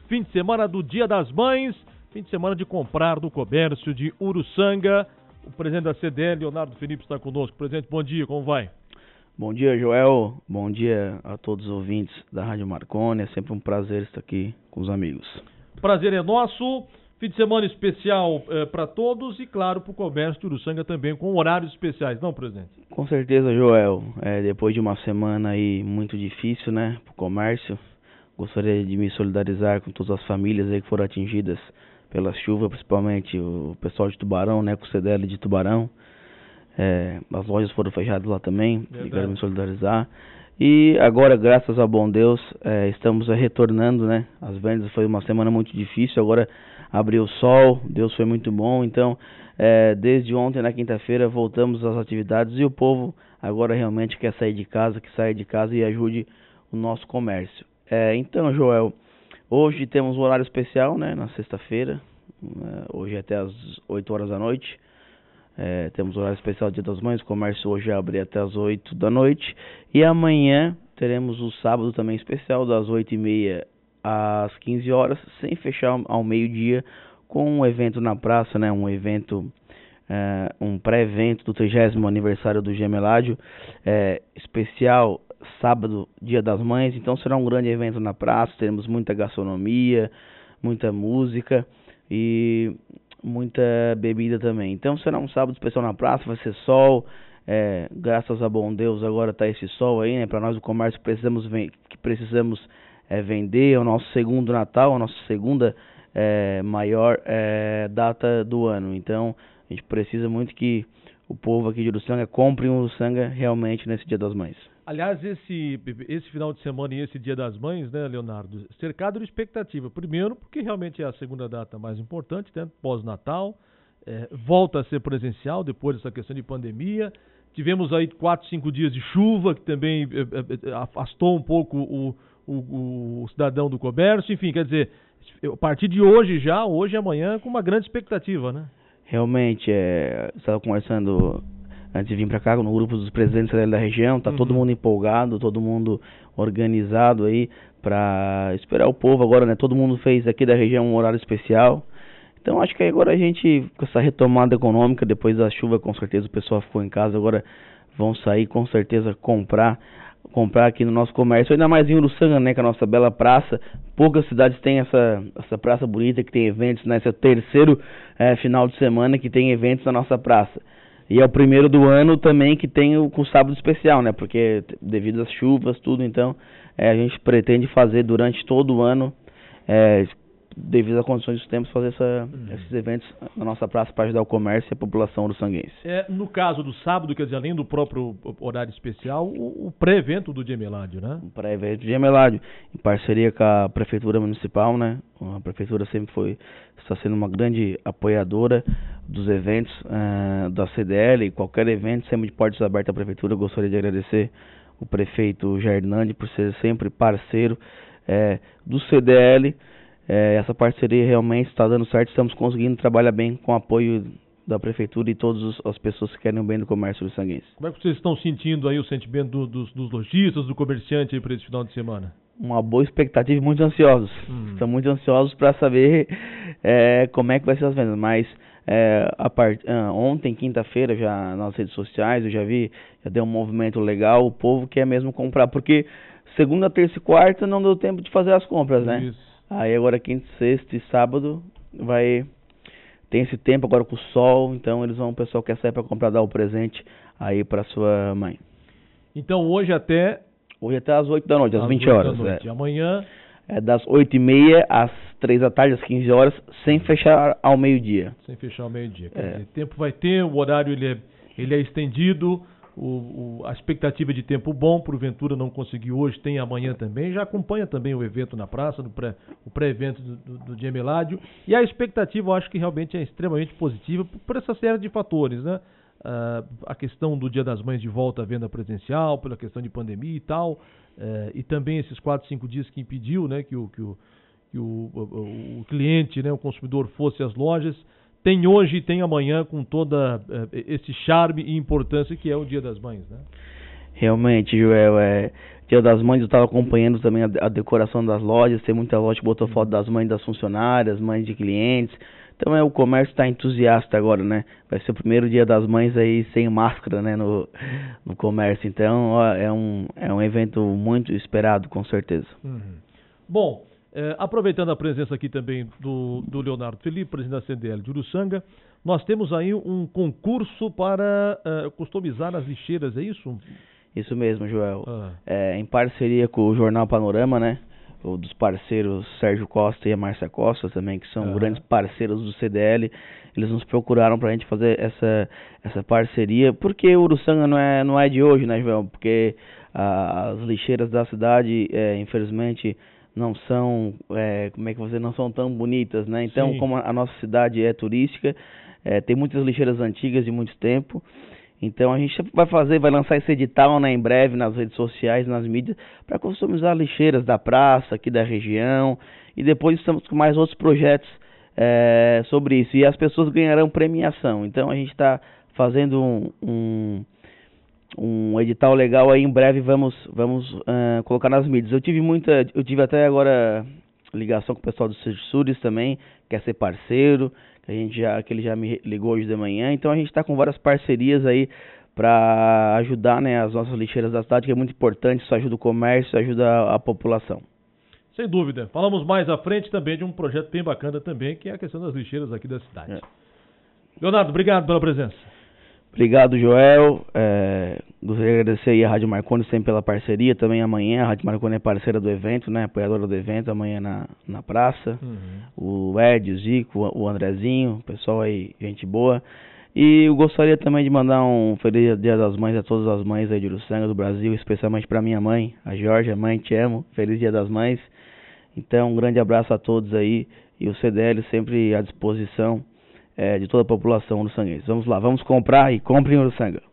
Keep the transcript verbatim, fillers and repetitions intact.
fim de semana do Dia das Mães, fim de semana de comprar do comércio de Uruçanga. O presidente da C D L, Leonardo Felipe, está conosco. Presidente, bom dia, como vai? Bom dia, Joel. Bom dia a todos os ouvintes da Rádio Marconi. É sempre um prazer estar aqui com os amigos. Prazer é nosso. Fim de semana especial eh, para todos e, claro, para o comércio de Uruçanga também, com horários especiais, não, presidente? Com certeza, Joel. É, depois de uma semana aí muito difícil, né, para o comércio, gostaria de me solidarizar com todas as famílias aí que foram atingidas pela chuva, principalmente o pessoal de Tubarão, né, com o C D L de Tubarão. É, as lojas foram fechadas lá também, e quero me solidarizar. E agora, graças a bom Deus, é, estamos retornando, né? As vendas foi uma semana muito difícil, agora abriu o sol, Deus foi muito bom. Então, é, desde ontem, na quinta-feira, voltamos às atividades e o povo agora realmente quer sair de casa, que saia de casa e ajude o nosso comércio. É, então, Joel, hoje temos um horário especial, né? Na sexta-feira, é, hoje é até às oito horas da noite. É, temos horário especial Dia das Mães, o comércio hoje abre até as oito da noite. E amanhã teremos o sábado também especial, das oito e meia às quinze horas, sem fechar ao meio-dia, com um evento na praça, né? Um evento, é, um pré-evento do trigésimo aniversário do Gemeládio, é, especial sábado, Dia das Mães. Então será um grande evento na praça, teremos muita gastronomia, muita música e muita bebida também. Então será um sábado especial na praça, vai ser sol, é, graças a bom Deus agora está esse sol aí, né? Para nós do comércio precisamos que precisamos é, vender, é o nosso segundo Natal, a nossa segunda é, maior é, data do ano. Então a gente precisa muito que o povo aqui de Uruçanga compre um Uruçanga realmente nesse Dia das Mães. Aliás, esse, esse final de semana e esse Dia das Mães, né, Leonardo, cercado de expectativa. Primeiro, porque realmente é a segunda data mais importante, né, pós-Natal, é, volta a ser presencial depois dessa questão de pandemia. Tivemos aí quatro, cinco dias de chuva, que também é, é, afastou um pouco o, o, o cidadão do comércio. Enfim, quer dizer, a partir de hoje já, hoje e amanhã, com uma grande expectativa, né? Realmente, é, estava conversando antes de vir para cá, no grupo dos presidentes da região, tá uhum. Todo mundo empolgado, todo mundo organizado aí para esperar o povo agora, né? Todo mundo fez aqui da região um horário especial. Então acho que agora a gente, com essa retomada econômica, depois da chuva, com certeza o pessoal ficou em casa, agora vão sair com certeza comprar, comprar aqui no nosso comércio, ainda mais em Uruçanga, né? Que é a nossa bela praça. Poucas cidades têm essa, essa praça bonita, que tem eventos, né? Esse é o terceiro é, final de semana que tem eventos na nossa praça. E é o primeiro do ano também que tem o com sábado especial, né? Porque devido às chuvas, tudo, então é, a gente pretende fazer durante todo o ano, é, devido às condições dos tempos, fazer essa, uhum. esses eventos na nossa praça para ajudar o comércio e a população uruçanguense. É, no caso do sábado, quer dizer, além do próprio horário especial, o, o pré-evento do Gemeládio, né? O pré-evento do Gemeládio, em parceria com a Prefeitura Municipal, né? A Prefeitura sempre foi, está sendo uma grande apoiadora dos eventos uh, da C D L, qualquer evento, sempre de portas abertas à Prefeitura. Eu gostaria de agradecer o prefeito Jair Nandi por ser sempre parceiro uh, do C D L. É, essa parceria realmente está dando certo, estamos conseguindo trabalhar bem com o apoio da Prefeitura e todas as pessoas que querem o bem do comércio uruçanguense. Como é que vocês estão sentindo aí o sentimento do, dos, dos lojistas, do comerciante para esse final de semana? Uma boa expectativa e muito ansiosos. Hum. Estão muito ansiosos para saber é, como é que vai ser as vendas, mas é, a part... ah, ontem, quinta-feira, já nas redes sociais, eu já vi, já deu um movimento legal, o povo quer mesmo comprar, porque segunda, terça e quarta não deu tempo de fazer as compras, né? Isso. Aí agora quinta, sexta e sábado vai tem esse tempo agora com o sol, então eles vão, o pessoal quer sair para comprar, dar o presente aí para sua mãe. Então hoje até hoje até às oito da noite, às vinte horas. É. Amanhã é das oito e meia às três da tarde, às quinze horas, sem fechar ao meio-dia. Sem fechar ao meio-dia. Quer é. dizer, tempo vai ter, o horário ele é, ele é estendido. O, o, a expectativa de tempo bom, porventura não conseguiu hoje, tem amanhã também, já acompanha também o evento na praça, no pré, o pré-evento do, do, do Gemeládio, e a expectativa eu acho que realmente é extremamente positiva por, por essa série de fatores, né? Uh, a questão do Dia das Mães de volta à venda presencial, pela questão de pandemia e tal, uh, e também esses quatro, cinco dias que impediu, né, que o, que o, que o, o, o cliente, né, o consumidor fosse às lojas. Tem hoje e tem amanhã com todo uh, esse charme e importância que é o Dia das Mães, né? Realmente, Joel, é, Dia das Mães, eu estava acompanhando também a, a decoração das lojas. Tem muita loja que botou foto das mães das funcionárias, mães de clientes. Então é, o comércio está entusiasta agora, né? Vai ser o primeiro Dia das Mães aí sem máscara, né, no, no comércio. Então ó, é, um, é um evento muito esperado, com certeza. Uhum. Bom, é, aproveitando a presença aqui também do, do Leonardo Felipe, presidente da C D L de Uruçanga, nós temos aí um concurso para uh, customizar as lixeiras, é isso? Isso mesmo, Joel. Ah. É, em parceria com o Jornal Panorama, né? O dos parceiros Sérgio Costa e a Márcia Costa também, que são Uhum. grandes parceiros do C D L. Eles nos procuraram para a gente fazer essa, essa parceria, porque o Uruçanga não é, não é de hoje, né, Joel? Porque ah, as lixeiras da cidade, é, infelizmente, não são, é, como é que você, não são tão bonitas, né? Então, Sim. como a nossa cidade é turística, é, tem muitas lixeiras antigas de muito tempo. Então a gente vai fazer, vai lançar esse edital, né, em breve nas redes sociais, nas mídias, para customizar lixeiras da praça, aqui da região, e depois estamos com mais outros projetos é, sobre isso, e as pessoas ganharão premiação. Então a gente está fazendo um, um, um edital legal aí, em breve vamos, vamos uh, colocar nas mídias. Eu tive muita, eu tive até agora ligação com o pessoal do Sures também, quer ser parceiro, que a gente já, que ele já me ligou hoje de manhã. Então a gente está com várias parcerias aí para ajudar, né, as nossas lixeiras da cidade, que é muito importante, isso ajuda o comércio, ajuda a, a população. Sem dúvida. Falamos mais à frente também de um projeto bem bacana também, que é a questão das lixeiras aqui da cidade. É. Leonardo, obrigado pela presença. Obrigado, Joel. É, gostaria de agradecer aí a Rádio Marconi sempre pela parceria. Também amanhã, a Rádio Marconi é parceira do evento, né? Apoiadora do evento, amanhã na, na praça. Uhum. O Ed, o Zico, o Andrezinho, o pessoal aí, gente boa. E eu gostaria também de mandar um feliz Dia das Mães a todas as mães aí de Uruçanga, do Brasil, especialmente para minha mãe, a Jorge, mãe, te amo. Feliz Dia das Mães. Então, um grande abraço a todos aí. E o C D L sempre à disposição É, de toda a população uruçanguense. Vamos lá, vamos comprar e comprem Uruçanga.